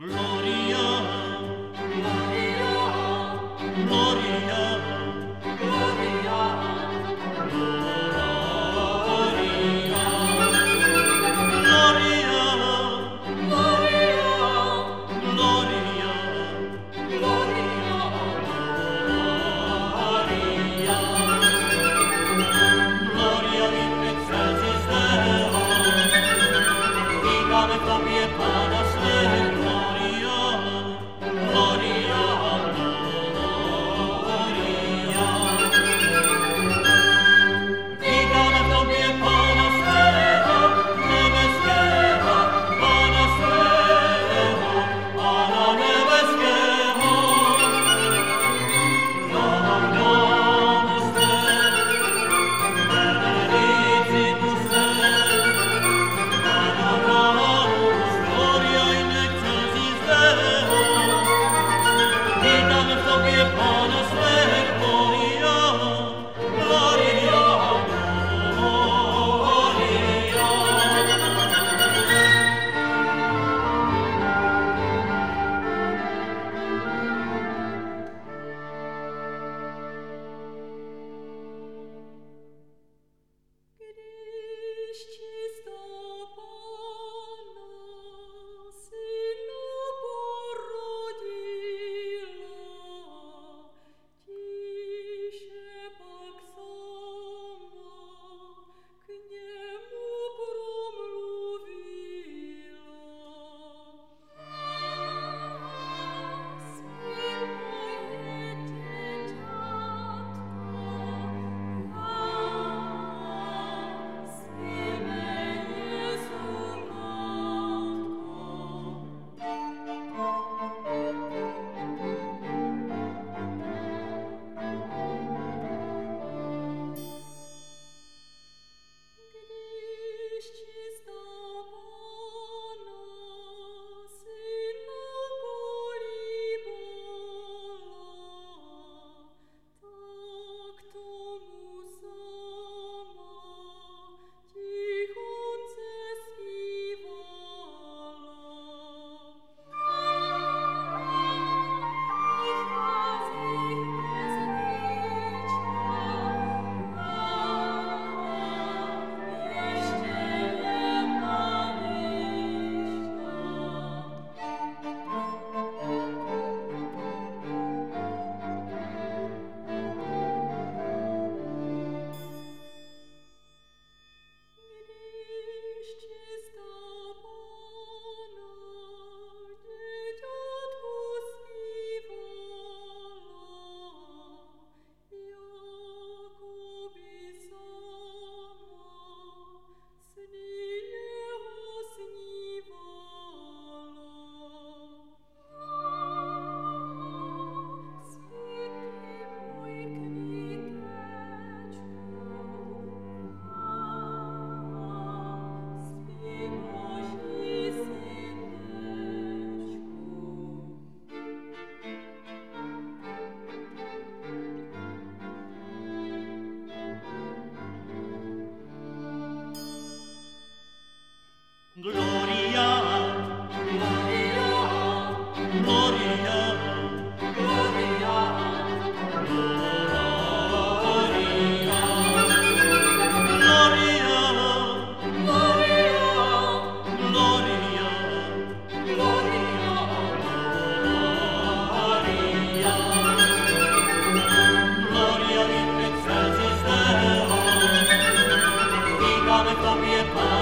Gloria, Gloria, Gloria, Gloria, Gloria, Gloria, Gloria, Gloria, Gloria in excelsis Deo, dicam et Tobie panas Gloria, Gloria, Gloria. Dicam et Tobie panas Deo, nebesquero, panas Deo, pana nebesquero. Laudamus Te, benedicibus Te, adoramus Gloria in excelsis Deo. Dicam et Tobie panas Deo, Gloria, Gloria, Gloria. Christis Stapana, Syna porodila, Tiše pak sama k němu promluvila. Svi moje děťátko, svi mé Jezu Když čistá Pána syna kolíbala, tak tomu sama tichonce zpívala. Když čistá Pána děťátku zpívala, jakoby sama sny jeho snívala. Světý můj kvítečku, spí Boží synečku. Gloria, Gloria, Gloria, Gloria, Gloria, Gloria, Gloria, Gloria, Gloria in excelsis Deo, dicam et Tobie panas